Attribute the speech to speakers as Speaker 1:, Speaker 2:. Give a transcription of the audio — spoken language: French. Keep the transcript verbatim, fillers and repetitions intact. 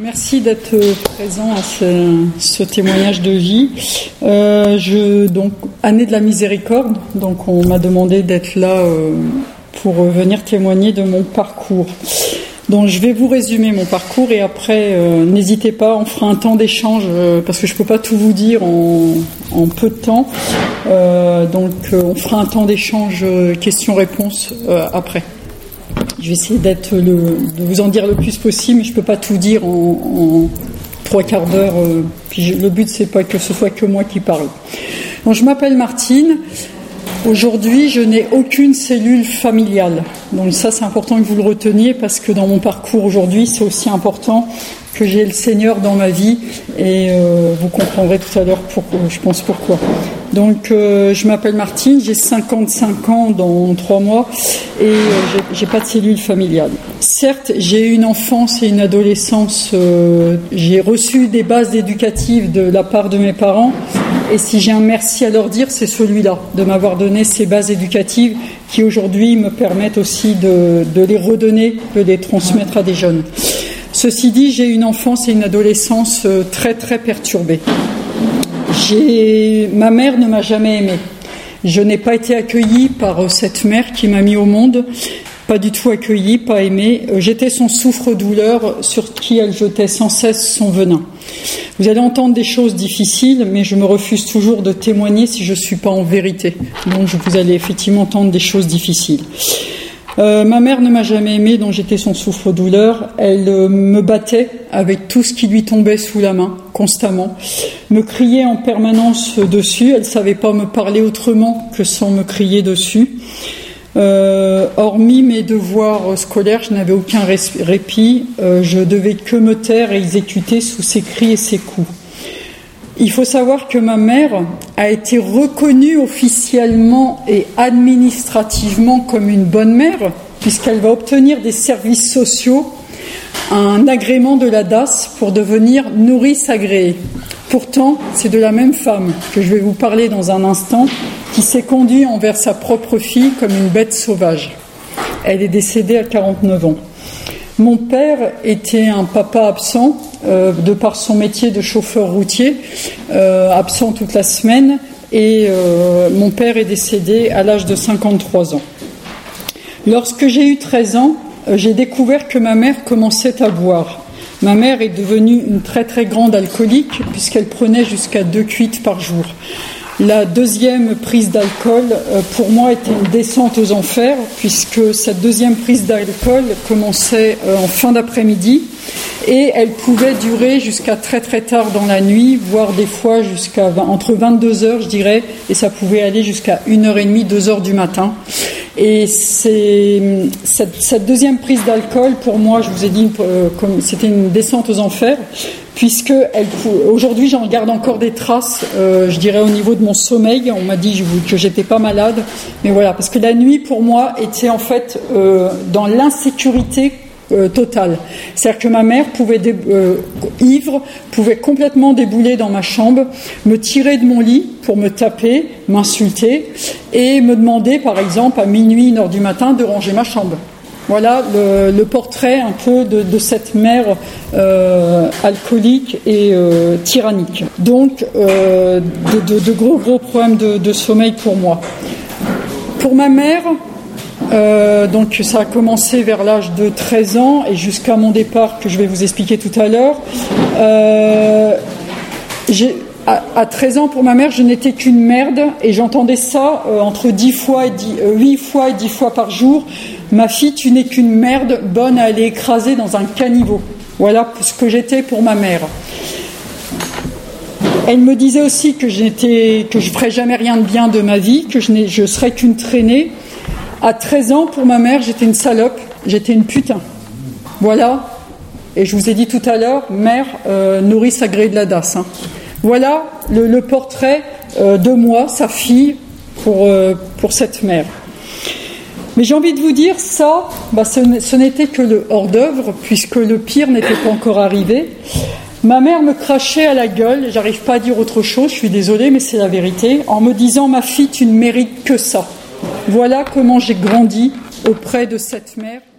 Speaker 1: Merci d'être présent à ce, ce témoignage de vie. Euh, je, donc, année de la miséricorde, donc on m'a demandé d'être là euh, pour venir témoigner de mon parcours. Donc je vais vous résumer mon parcours et après, euh, n'hésitez pas, on fera un temps d'échange euh, parce que je ne peux pas tout vous dire en, en peu de temps. Euh, donc euh, on fera un temps d'échange euh, questions-réponses euh, après. Je vais essayer d'être le, de vous en dire le plus possible, mais je ne peux pas tout dire en, en trois quarts d'heure. Euh, puis je, le but, c'est pas que ce soit que moi qui parle. Donc, je m'appelle Martine. Aujourd'hui, je n'ai aucune cellule familiale. Donc ça, c'est important que vous le reteniez parce que dans mon parcours aujourd'hui, c'est aussi important que j'ai le Seigneur dans ma vie et euh, vous comprendrez tout à l'heure pourquoi, je pense pourquoi. Donc euh, je m'appelle Martine, j'ai cinquante-cinq ans dans trois mois et euh, j'ai, j'ai pas de cellule familiale. Certes, j'ai eu une enfance et une adolescence, euh, j'ai reçu des bases éducatives de la part de mes parents et si j'ai un merci à leur dire, c'est celui-là, de m'avoir donné ces bases éducatives qui aujourd'hui me permettent aussi de, de les redonner, de les transmettre à des jeunes. Ceci dit, j'ai une enfance et une adolescence très très perturbées. J'ai... Ma mère ne m'a jamais aimée. Je n'ai pas été accueillie par cette mère qui m'a mis au monde, pas du tout accueillie, pas aimée. J'étais son souffre-douleur sur qui elle jetait sans cesse son venin. Vous allez entendre des choses difficiles, mais je me refuse toujours de témoigner si je ne suis pas en vérité. Donc vous allez effectivement entendre des choses difficiles. Euh, ma mère ne m'a jamais aimée, donc j'étais son souffre-douleur. Elle euh, me battait avec tout ce qui lui tombait sous la main, constamment. Me criait en permanence dessus. Elle ne savait pas me parler autrement que sans me crier dessus. Euh, hormis mes devoirs scolaires, je n'avais aucun répit. Euh, je devais que me taire et exécuter sous ses cris et ses coups. Il faut savoir que ma mère a été reconnue officiellement et administrativement comme une bonne mère, puisqu'elle va obtenir des services sociaux, un agrément de la D A S pour devenir nourrice agréée. Pourtant, c'est de la même femme que je vais vous parler dans un instant, qui s'est conduite envers sa propre fille comme une bête sauvage. Elle est décédée à quarante-neuf ans. Mon père était un papa absent, euh, de par son métier de chauffeur routier, euh, absent toute la semaine, et euh, mon père est décédé à l'âge de cinquante-trois ans. Lorsque j'ai eu treize ans, euh, j'ai découvert que ma mère commençait à boire. Ma mère est devenue une très très grande alcoolique, puisqu'elle prenait jusqu'à deux cuites par jour. La deuxième prise d'alcool, euh, pour moi, était une descente aux enfers, puisque cette deuxième prise d'alcool commençait euh, en fin d'après-midi et elle pouvait durer jusqu'à très très tard dans la nuit, voire des fois jusqu'à vingt, entre vingt-deux heures, je dirais, et ça pouvait aller jusqu'à une heure trente, deux heures du matin. Et c'est, cette, cette deuxième prise d'alcool, pour moi, je vous ai dit, euh, comme, c'était une descente aux enfers, puisque elle, aujourd'hui j'en garde encore des traces, euh, je dirais au niveau de mon sommeil. On m'a dit que j'étais pas malade, mais voilà, parce que la nuit pour moi était en fait euh, dans l'insécurité euh, totale. C'est-à-dire que ma mère pouvait dé- euh, ivre pouvait complètement débouler dans ma chambre, me tirer de mon lit pour me taper, m'insulter et me demander par exemple à minuit, une heure du matin de ranger ma chambre. Voilà le, le portrait un peu de, de cette mère euh, alcoolique et euh, tyrannique. Donc, euh, de, de, de gros gros problèmes de, de sommeil pour moi. Pour ma mère, euh, donc ça a commencé vers l'âge de treize ans et jusqu'à mon départ que je vais vous expliquer tout à l'heure. Euh, j'ai À, à treize ans, pour ma mère, je n'étais qu'une merde et j'entendais ça euh, entre dix fois et dix, euh, huit fois et dix fois par jour. Ma fille, tu n'es qu'une merde, bonne à aller écraser dans un caniveau. Voilà ce que j'étais pour ma mère. Elle me disait aussi que j'étais, que je ferais jamais rien de bien de ma vie, que je, n'ai, je serais qu'une traînée. À treize ans, pour ma mère, j'étais une salope, j'étais une putain. Voilà. Et je vous ai dit tout à l'heure, mère, euh, nourrice agréée de la D A S. Hein. Voilà le, le portrait euh, de moi, sa fille, pour, euh, pour cette mère. Mais j'ai envie de vous dire, ça, bah, ce, ce n'était que le hors-d'œuvre, puisque le pire n'était pas encore arrivé. Ma mère me crachait à la gueule, j'arrive pas à dire autre chose, je suis désolée, mais c'est la vérité, en me disant « Ma fille, tu ne mérites que ça ». Voilà comment j'ai grandi auprès de cette mère.